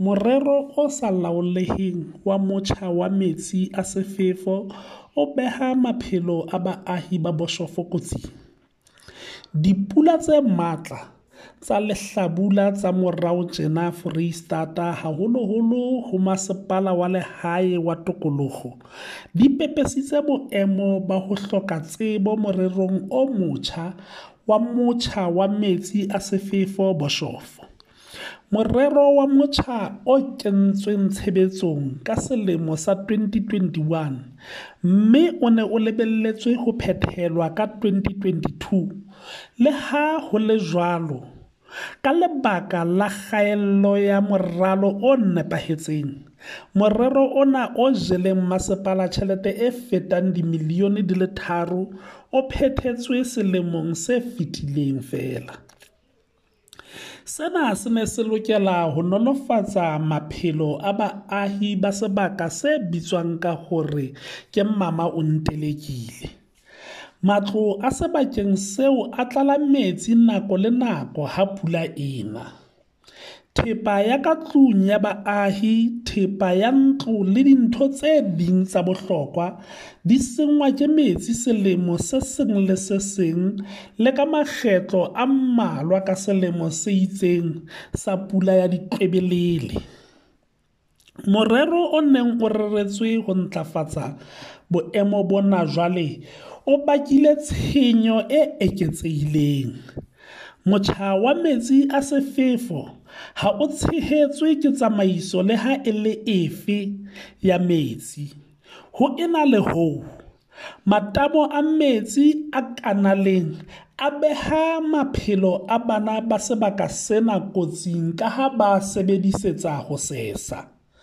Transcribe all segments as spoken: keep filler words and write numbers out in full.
Morero o sa laoleheng wa motjha wa metsi a sefefo o beha maphelo a baahi ba Boshof kotsing. Dipula tse matla tsa lehlabula tsa morao tjena Foreisetata haholoholo ho Masepala wa Lehae wa Tikoloho di pepesitse boemo ba ho hloka tsebo morerong o motjha wa motjha wa metsi a sefefo Boshof. Morero wa motjha o kentsweng tshebetsong ka selemo sa twenty twenty-one mme o ne o lebelletswe ho phethelwa ka twenty twenty-two le ha ho le jwalo, ka lebaka la kgaello ya moralo o nepahetseng, morero ona o jeleng masepala tjhelete e fetang dimilione di le tharo o phethetswe selemong se fetileng feela. Sena se ne se lokela ho nolofatsa maphelo a baahi ba sebaka se bitswang ka hore ke Mama o ntelekile. Matlo a sebakeng seo a tlala metsi nako le nako ha pula ena. Thepa ya ka tlung ya baahi, thepa ya ntlo le dintho tse ding tsa bohlokwa di sengwa ke metsi selemo se seng le se seng le ka makgetlo a mmalwa ka selemo se itseng sa pula ya diqebelele. Morero o neng o reretswe ho ntlafatsa boemo bona jwale o bakile tshenyo e eketsehileng. Motjha wa metsi a sefefo ha o tshehetswe ke tsamaiso le ha e le efe ya metsi. Ho ena le hoo, matamo a metsi a kanaleng a beha maphelo a bana ba sebaka sena kotsing ka ha ba sebedisetsa ho sesa.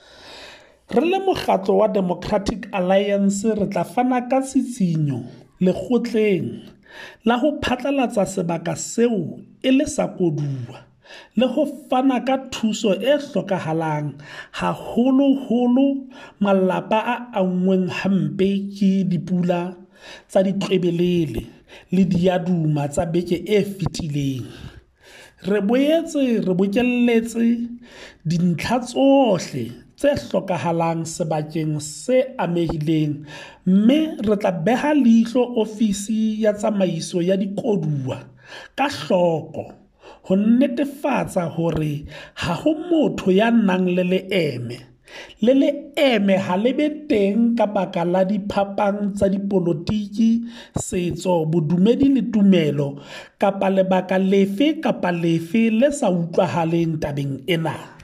Re le mokgatlo wa Democratic Alliance re tla fana ka tsitsinyo lekgotleng la ho phatlalatsa sebaka seo e le sa koduwa le ho fana ka thuso e hlokahalang haholoholo malapa a anngweng hampe ke dipula tsa diqebelele le diaduma tsa beke e fetileng. Re boetse re bokelletse dintlha tsohle tse hlokahalang sebakeng se amehileng mme re tla beha leihlo ofisi ya tsamaiso ya dikoduwa ka hloko ho netefatsa hore ha ho motho ya nang le leeme le leeme ha le be teng ka baka la diphapang tsa dipolotiki, setso, bodumedi le tumelo kapa lebaka lefe kapa lefe le sa utlwahaleng tabeng ena.